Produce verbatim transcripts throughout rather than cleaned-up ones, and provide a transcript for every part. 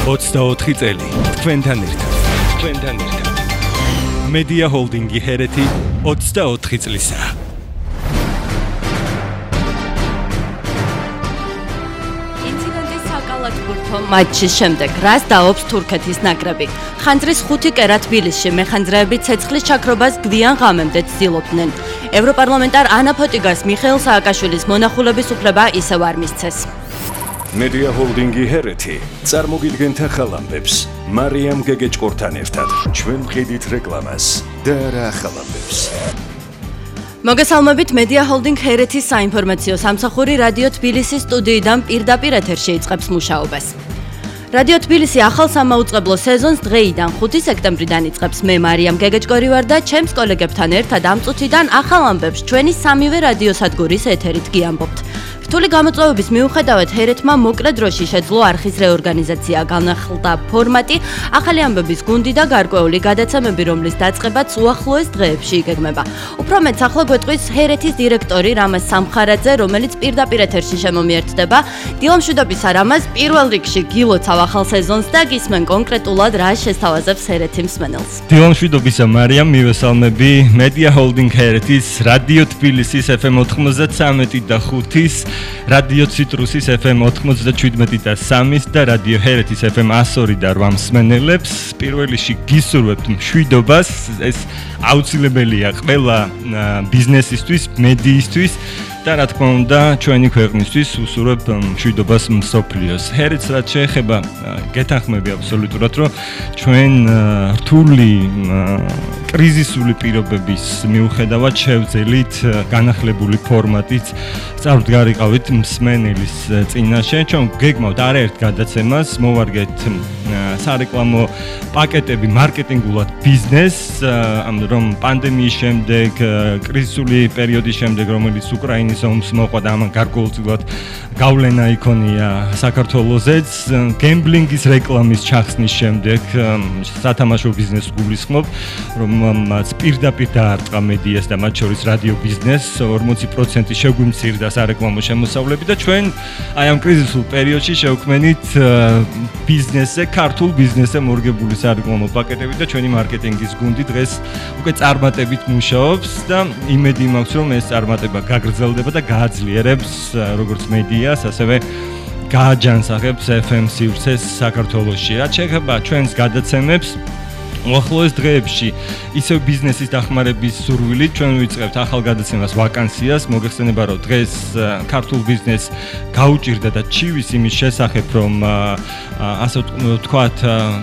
ოცდაოთხი წელი თქვენთან ერთად თქვენთან ერთად მედია ჰოლდინგი ჰერეთი ოცდაოთხი წლისაა. ინციდენტის საკალათბურთო მატჩის შემდეგ რას დაობს თურქეთის ნაკრები? ხანძრის ხუთი კერა თბილისში მეხანძრეები ცეცხლის ჩაქრობას გვიან ღამემდე ცდილობდნენ. ევროპარლამენტარ ანა ფოტიგას მიხეილ სააკაშვილის მონახულების უფლება ისევ არ მისცეს. მედია ჰოლდინგი ჰერეთი წარმოგიდგენთ ახალ ამბებს მარიამ გეგეჭკორთან ერთად. ჩვენ ვყიდით რეკლამას და რა ახალ ამბებს. მოგესალმებით, მედია ჰოლდინგ ჰერეთის საინფორმაციო სამსახური რადიო თბილისის სტუდიიდან პირდაპირ ეთერში იწყებს მუშაობას. რადიო თბილისი ახალ სამაუწყებლო სეზონს დღეიდან ხუთი სექტემბრიდან იწყებს. მე მარიამ გეგეჭკორი ვარ და ჩემს კოლეგებთან ერთად ამ წუთიდან ახალ ამბებს ჩვენი სამივე რადიოსადგურის ეთერით გიამბობთ. რთული გამოწვევების მიუხედავად ჰერეთმა მოკლე დროში შეძლო არხის რეორგანიზაცია, განახლდა ფორმატი, ახალი ამბების გუნდი და გარკვეული გადაცემები, რომლის დაწყებაც უახლოეს დღეებში იგეგმება. უფრო მეტს ახლა გვეტყვის ჰერეთის დირექტორი რამაზ სამხარაძე, რომელიც პირდაპირ ეთერში შემომიერთდება. დილამშვიდობის რამაზ, პირველ რიგში გილოცავ ახალ სეზონს და გისმენ კონკრეტულად რა შესთავაზებს ჰერეთი მსმენელს. დილამშვიდობისა მარიამ, მივესალმები მედია ჰოლდინგ ჰერეთის რადიო თბილისის ეფ ემ ოცდამეტი და ხუთის რადიო ციტრუსის ეფ ემ ოცდაშვიდმეტი და სამის და რადიო ჰერეთის ეფ ემ ასორი და რვა მსმენელებს. პირველში გისურვებთ მშვიდობას, ეს აუცილებელია ყველა ბიზნესისთვის, მედიისთვის და რა თქმა უნდა ჩვენი ქვეყნისთვის უსურვებ მშვიდობას მსოფლიოს. ჰერეთს რაც შეეხება გეთანხმები აბსოლუტურად, რომ ჩვენ რთული კრიზისული პირობების მიუხედავად შევძელით განახლებული ფორმატით წარდგარიყავით მსმენელის წინაშე. ჩვენ გეგმავთ არაერთ გადაცემას, მოვარგეთ სარეკლამო პაკეტები მარკეტინგულად ბიზნესს, რომ პანდემიის შემდეგ, კრიზისული პერიოდის შემდეგ, რომელიც უკრაინის ომს მოყვა და ამან გარკვეულწილად გავლენა იქონია საქართველოსაც, გემბლინგის რეკლამის ჩახსნის შემდეგ სათამაშო ბიზნესს გულისხმობ, რომელმაც პირდაპირ დაარტყა მედიას და მათ შორის რადიო ბიზნესს, ორმოცი პროცენტი შეგვიმცირდა სარეკლამო შემოსავლები და ჩვენ აი ამ კრიზისულ პერიოდში შევქმნით ბიზნესზე, ქართულ ბიზნესზე მორგებული სარეკლამო პაკეტები და ჩვენი მარკეტინგის გუნდი დღეს უკვე წარმატებით მუშაობს და იმედი მაქვს, რომ ეს წარმატება გაგრძელდება და გააძლიერებს როგორც მედიას, ასევე გააჯანსაღებს ეფ ემ სივრცეს საქართველოში. რაც შეეხება ჩვენს გადაცემებს, უახლოეს დღეებში ისევ ბიზნესის დახმარების სურვილით ჩვენ ვიწყებთ ახალ გადაცემას ვაკანსიას. მოგეხსენება, რომ დღეს ქართულ ბიზნესს გაუჭირდა და ჩივის იმის შესახებ, რომ ასე ვთქვათ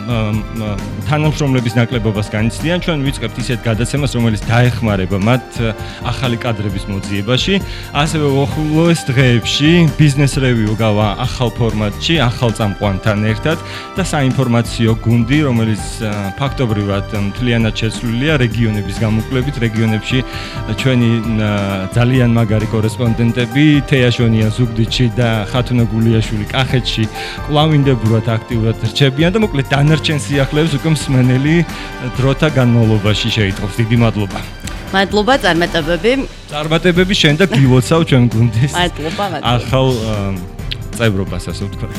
თანამშრომლების ნაკლებობას განიცდიან. ჩვენ ვიწყებთ ისეთ გადაცემას, რომელიც დაეხმარება მათ ახალი კადრების მოძიებაში. ასევე უახლოეს დღეებში ბიზნეს რევიუ გავა ახალ ფორმატში, ახალ წამყვანთან ერთად და საინფორმაციო გუნდი, რომელიც ფაქტობრივად მთლიანად შეცვლილია რეგიონების გამოკვლევით. რეგიონებში ჩვენი ძალიან მაგარი კორესპონდენტები თეაშონია ზუგდიდში და ხათუნა გულიაშვილი კახეთში კვლავინდებურად აქტიურად რჩებიან და მოკლედ დანარჩენ სიახლეებს უკვე მსმენელი დროთა განმავლობაში შეიტყობს. დიდი მადლობა. მადლობა, წარმატებები. წარმატებები შენ და გილოცავ ჩვენ გუნდის. მადლობა, მადლობა. ახალ წევრობას, ასე ვთქვათ.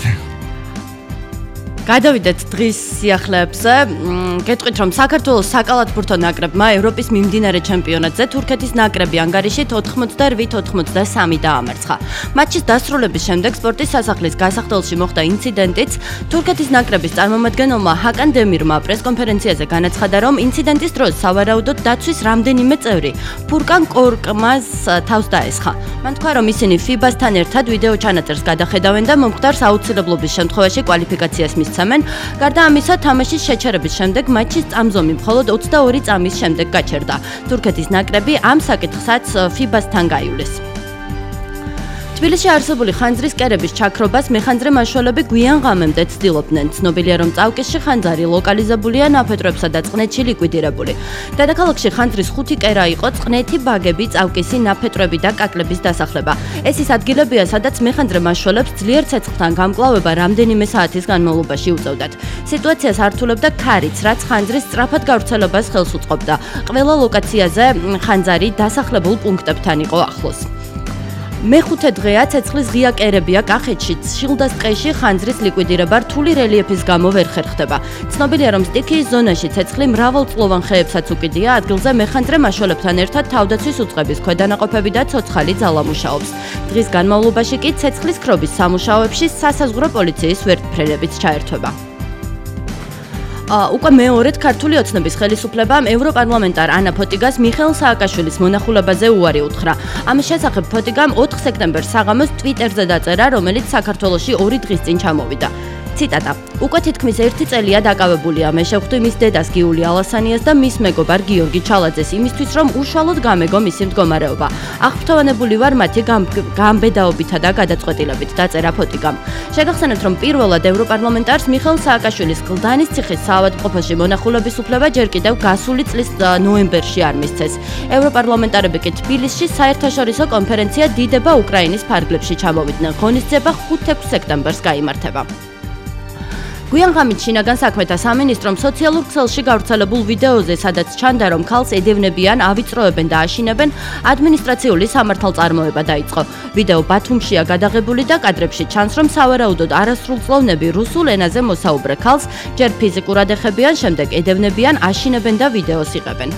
გადავიდეთ დღის სიახლეებზე. გეტყვით, რომ საქართველოს საკალათბურთო ნაკრებმა ევროპის მიმდინარე ჩემპიონატზე თურქეთის ნაკრები ანგარიშით ოთხმოცდაშვიდ ოცდამეტი დაამარცხა. მატჩის დასრულების შემდეგ სპორტის სასახლის გასახდელში მოხდა ინციდენტიც. თურქეთის ნაკრების წარმომადგენელმა ჰაკან დემირმა პრესკონფერენციაზე განაცხადა, რომ ინციდენტის დროს სავარაუდოდ დაცვის რამდენიმე წევრი ფურკან კორკმას თავს დაესხა. მან თქვა, რომ ისინი ფიბასთან ერთად ვიდეო ჩანაწერს გადახედავენ და მომხდარს აუცილებლობის შემთხვევაში კვალიფიკაციას მისცემენ. გარდა ამისა, თამაშის შეჩერების შემდეგ მატჩის წამზომი მხოლოდ ოცდაორი წამის შემდეგ გაჩერდა. თურქეთის ნაკრები ამ საკითხსაც ფიბასთან გაივლეს. თბილისში არსებული ხანძრის კერების ჩაქრობას მეხანძრე მაშველები გვიან ღამემდე ცდილობდნენ. ცნობილია, რომ წავკისში ხანძარი ლოკალიზებულია, ნაფეტროებსა და წყნეთში ლიკვიდირებული. დედაქალაქში ხანძრის ხუთი კერა იყო, წყნეთი, ბაგები, წავკისი, ნაფეტროები და კაკლების დასახლება. ეს ის ადგილებია, სადაც მეხანძრე მაშველებს ძლიერ ცეცხლთან გამკლავება რამდენიმე საათის განმავლობაში უწევდათ. სიტუაციას ართულებდა ქარიც, რაც ხანძრის სწრაფად გავრცელებას ხელს უწყობდა. ყველა ლოკაციაზე ხანძარი დასახლებულ პუნქტებთან იყო ახლოს. მეხუთე დღეა ცეცხლის ღია კერებია კახეთში, შილდას ტყეში ხანძრის ლიკვიდირება რთული რელიეფის გამო ვერ ხერხდება. ცნობილია, რომ სტიქიის ზონაში ცეცხლი მრავალწლოვან ხეებსაც უკიდია, ადგილზე მეხანძრე მაშველებთან ერთად თავდაცვის უწყების ქვედანაყოფები და ცოცხალი ძალა მუშაობს. დღის განმავლობაში კი ცეცხლის ქრობის სამუშაოებში სასაზღვრო პოლიციის ვერტმფრენებიც ჩაერთვება. უკვე მეორედ ქართული ოცნების ხელისუფლებამ ევროპარლამენტარ ანა ფოტიგას მიხეილ სააკაშვილის მონახულებაზე უარი უთხრა. ამის შესახებ ფოტიგამ ოთხ სექტემბერს საღამოს ტვიტერზე დაწერა, რომელიც საქართველოში ორი დღის წინ ჩამოვიდა. ციტატა: უკვე თითქმის ერთი წელია დაკავებულია. მე შევხვდი მის დედას გიული ალასანიას და მის მეგობარ გიორგი ჩალაძეს იმისთვის, რომ უშუალოდ გამეგო მისი მდგომარეობა. აღფრთოვანებული ვარ მათი გამბედაობითა და გადაწყვეტილებით, დაწერა ფოტიგამ. შეგახსენებთ, რომ პირველად ევროპარლამენტარს მიხეილ სააკაშვილის კლდანის ციხის საავადმყოფოში მონახულების უფლება ჯერ კიდევ გასული წლის ნოემბერში არ მისცეს. ევროპარლამენტარები კი თბილისში საერთაშორისო კონფერენცია დიდება უკრაინის ფარგლებში ჩამოვიდნენ. ღონისძიება ხუთი-ექვსი სექტემბერს გაიმართება. გვიან ღამით შინაგან საქმეთა სამინისტრომ სოციალურ ქსელში გავრცელებულ ვიდეოზე, სადაც ჩანდა, რომ ქალს ედევნებიან, ავიწროებენ და აშინებენ, ადმინისტრაციული სამართალწარმოება დაიწყო. ვიდეო ბათუმშია გადაღებული და კადრებში ჩანს, რომ სავარაუდოდ არასრულწლოვნები რუსულ ენაზე მოსაუბრე ქალს ჯერ ფიზიკურად ეხებიან, შემდეგ ედევნებიან, აშინებენ და ვიდეოს იღებენ.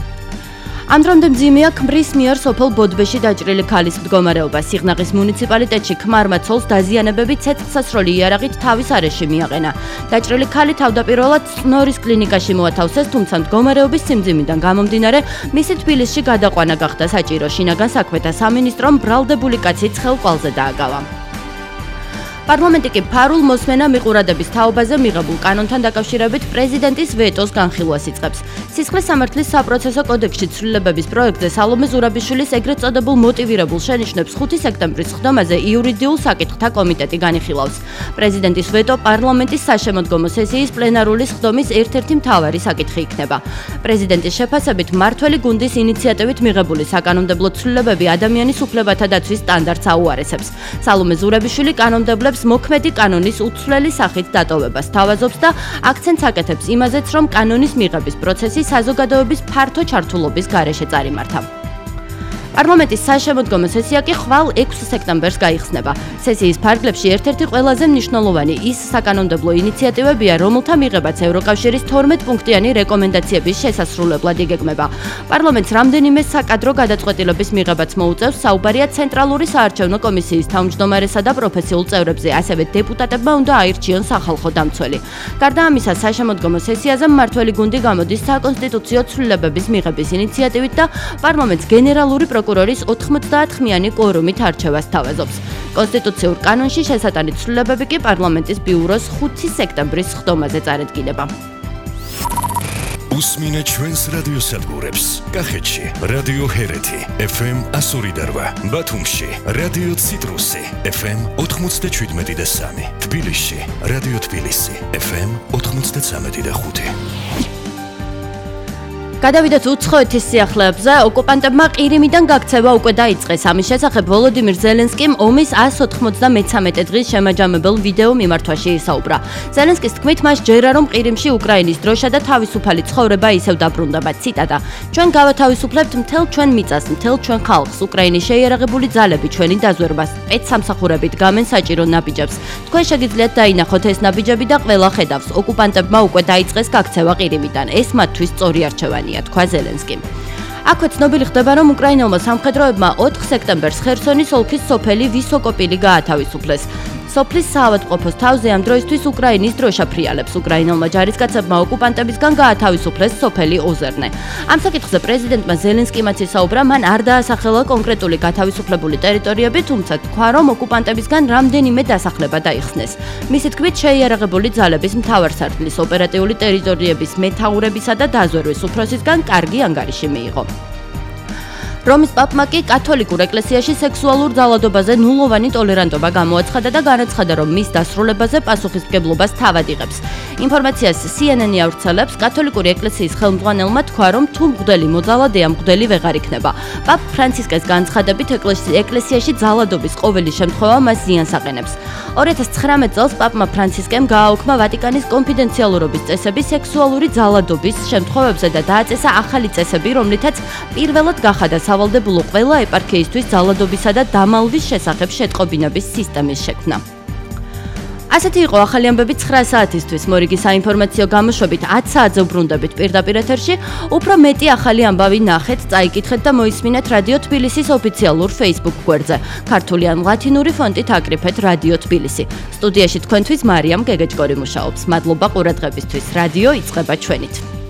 ამ დრომდე მძიმეა ქმრის მიერ სოფელ ბოდბეში დაჭრილი ქალის მდგომარეობა. სიღნაღის მუნიციპალიტეტში ქმარმა ცოლს დაზიანებები ცეცხლსასროლი იარაღით თავის არეში მიაყენა. დაჭრილი ქალი თავდაპირველად წნორის კლინიკაში მოათავსეს, თუმცა მდგომარეობის სიმძიმიდან გამომდინარე, მისი თბილისში გადაყვანა გახდა საჭირო. შინაგან საქმეთა სამინისტრომ ბრალდებული კაცი ცხელყვალზე დააგავა. პარლამენტი კი ფარულ მოსმენა მიყურადების თაობაზე მიღებულ კანონთან დაკავშირებით პრეზიდენტის ვეტოს განხილვას იწყებს. სისხლის სამართლის საპროცესო კოდექსში ცვლილებების პროექტზე სალომე ზურაბიშვილის ეგრეთ წოდებულ მოტივირებულ შენიშვნებს ხუთი სექტემბრის ხდომაზე იურიდიულ საკითხთა კომიტეტი განიხილავს. პრეზიდენტის ვეტო პარლამენტის საშემოდგომო სესიის პლენარული ხდომის ერთ-ერთი მთავარი საკითხი იქნება. პრეზიდენტის შეფასებით მმართველი გუნდის ინიციატივით მიღებული საკანონმდებლო ცვლილებები ადამიანის უფლებათა დაცვის სტანდარტს აუარესებს. სალომე ზურაბიშვილი კანონმდებლებს მოქმედი კანონის უცვლელი სახით დატოვებას თავაზობს და აქცენტს აკეთებს იმაზეც, რომ კანონის მიღების პროცესი საზოგადოების ფართო ჩართულობის გარეშე წარიმართა. პარლამენტის საშემოდგომო სესია კი ხვალ ექვსი სექტემბერს გაიხსნება. სესიის ფარგლებში ერთ-ერთი ყველაზე მნიშვნელოვანი ის საკანონმდებლო ინიციატივებია, რომელთა მიღებაც ევროკავშირის თორმეტ პუნქტიანი რეკომენდაციების შესასრულებლად იგეგმება. პარლამენტს რამდენიმე საკადრო გადაწყვეტილების მიღებაც მოუწევს, საუბარია ცენტრალური საარჩევნო კომისიის თავმჯდომარესა და პროფესიულ წევრებზე, ასევე დეპუტატებმა უნდა აირჩიონ სახალხო დამცველი. გარდა ამისა, საშემოდგომო სესიაზე მმართველი გუნდი გამოდის საკონსტიტუციო ცვლილებების მიღების ინიციატივით და პარლამენტს გენერალური პროკურორის ოთხმოცდაათხმიანი კვორუმით არჩევას თავაზობს. კონსტიტუციურ კანონში შესატანი ცვლილებები კი პარლამენტის ბიუროს ხუთი სექტემბრის ხდომაზე წარედგინება. უსმინე ჩვენს რადიოსადგურებს. კახეთში რადიო ჰერეთი ეფ ემ εκατო ორი და რვა, ბათუმში რადიო ციტრუსი ეფ ემ ოთხმოცდაშვიდმეტი და სამი, თბილისში რადიო თბილისი ეფ ემ ოთხმოცდაცამეტი და ხუთი. გადავიდეთ უცხოეთის სიახლეებზე, ოკუპანტებმა ყირიმიდან გაქცევა უკვე დაიწყეს. ამის შესახებ ვოლოდიმირ ზელენსკიმ ომის εκατო ოთხმოცდამეცამეტე დღის შემაჯამებელ ვიდეო მიმართვაში ისაუბრა. ზელენსკის თქმით, მას ჯერა რომ ყირიმში უკრაინის დროშა და თავისუფალი ცხოვრება ისევ დაბრუნდება. ციტატა: ჩვენ გავათავისუფლებთ მთელ ჩვენ მიწას, მთელ ჩვენ ხალხს. უკრაინის შეიარაღებული ძალები ჩვენი დაზვერვას სპეცსამსახურებით გამენ საჭირო ნაბიჯებს. თქვენ შეგიძლიათ დაინახოთ ეს ნაბიჯები და ყველა ხედავს. ოკუპანტებმა უკვე დაიწყეს გაქცევა ყირიმიდან. ეს მათთვის სწორი არჩევანია. თქვა ზელენსკიმ. აქვე ცნობილი ხდება, რომ უკრაინელმა სამხედროებმა ოთხ სექტემბერს ხერსონის ოლქის სოფელი ვისოკოპილი გაათავისუფლეს. სოფლის საავადმყოფოს თავზე ამ დროისთვის უკრაინის დროშა ფრიალებს. უკრაინელმა ჯარისკაცებმა ოკუპანტებისგან გაათავისუფლეს სოფელი ოზერნე. ამ საკითხზე პრეზიდენტმა ზელენსკიმაც ისაუბრა, მან არ დაასახელა კონკრეტული გათავისუფლებული ტერიტორიები, თუმცა თქვა, რომ ოკუპანტებისგან რამდენიმე დასახლება დაიხსნეს. მისი თქმით, შეიარაღებული ძალების მთავარსარდლის ოპერატიული ტერიტორიების მეთაურებისა და დაზვერვის უფროსისგან კარგი ანგარიში მიიღო. რომის პაპმა კი კათოლიკურ ეკლესიაში სექსუალურ ძალადობაზე ნულოვანი ტოლერანტობა გამოაცხადა და განაცხადა, რომ მის დასრულებაზე პასუხისმგებლობას თავად იღებს. ინფორმაციას C N N-ი ავრცელებს, კათოლიკური ეკლესიის ხელმძღვანელმა თქვა, რომ თუ მღვდელი მოძალადეა, მღვდელი ვეღარ იქნება. პაპ ფრანცისკეს განცხადებით, ეკლესიაში ძალადობის ყოველი შემთხვევა მას ზიანს აყენებს. ორი ათას ცხრამეტ წელს პაპმა ფრანცისკემ გააუქმა ვატიკანის კონფიდენციალურობის წესები სექსუალური ძალადობის შემთხვევებზე და დააწესა ახალი წესები, რომლითაც პირველად გახადა სავალდებულო ყველა ეპარქიისთვის ძალადობისა და დამალვის შესახებ შეტყობინების სისტემის შექმნა. ასეთი იყო ახალი ამბები ცხრა საათისთვის. მორიგი საინფორმაციო გამოშვებით ათ საათზე უბრუნდებით პირდაპირ ეთერში. უფრო მეტი ახალი ამბავი ნახეთ, წაიკითხეთ და მოისმინეთ რადიო თბილისის ოფიციალურ Facebook გვერდზე. ქართული ან ლათინური ფონტით აკრიფეთ რადიო თბილისი. სტუდიაში თქვენთვის მარიამ გეგეჭკორი მუშაობს. მადლობა ყურადღებისთვის. რადიო იწყება ჩვენით.